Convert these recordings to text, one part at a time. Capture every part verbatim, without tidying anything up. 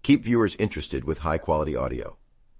Keep viewers interested with high-quality audio.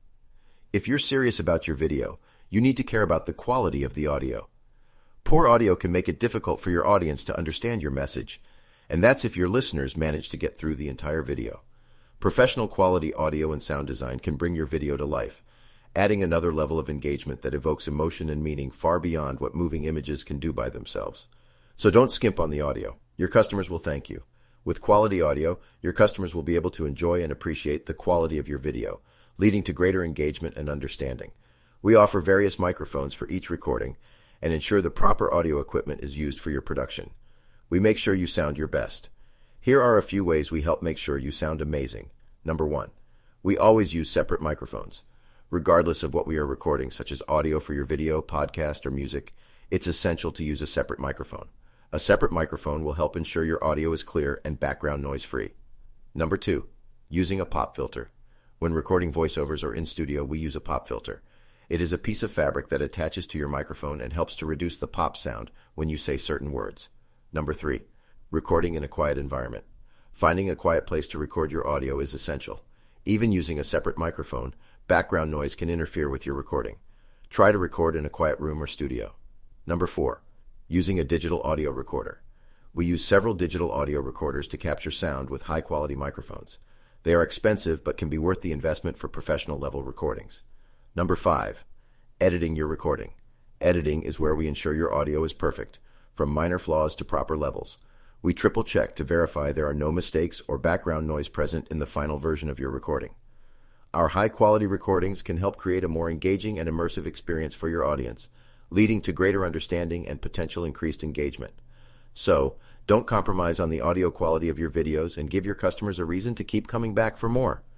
If you're serious about your video, you need to care about the quality of the audio. Poor audio can make it difficult for your audience to understand your message, and that's if your listeners manage to get through the entire video. Professional quality audio and sound design can bring your video to life, adding another level of engagement that evokes emotion and meaning far beyond what moving images can do by themselves. So don't skimp on the audio. Your customers will thank you. With quality audio, your customers will be able to enjoy and appreciate the quality of your video, leading to greater engagement and understanding. We offer various microphones for each recording and ensure the proper audio equipment is used for your production. We make sure you sound your best. Here are a few ways we help make sure you sound amazing. Number one, we always use separate microphones. Regardless of what we are recording, such as audio for your video, podcast, or music, it's essential to use a separate microphone. A separate microphone will help ensure your audio is clear and background noise free. Number two, using a pop filter. When recording voiceovers or in studio, we use a pop filter. It is a piece of fabric that attaches to your microphone and helps to reduce the pop sound when you say certain words. Number three, recording in a quiet environment. Finding a quiet place to record your audio is essential. Even using a separate microphone, background noise can interfere with your recording. Try to record in a quiet room or studio. Number four, using a digital audio recorder. We use several digital audio recorders to capture sound with high-quality microphones. They are expensive but can be worth the investment for professional-level recordings. Number five, editing your recording. Editing is where we ensure your audio is perfect, from minor flaws to proper levels. We triple-check to verify there are no mistakes or background noise present in the final version of your recording. Our high-quality recordings can help create a more engaging and immersive experience for your audience, leading to greater understanding and potential increased engagement. So, don't compromise on the audio quality of your videos and give your customers a reason to keep coming back for more.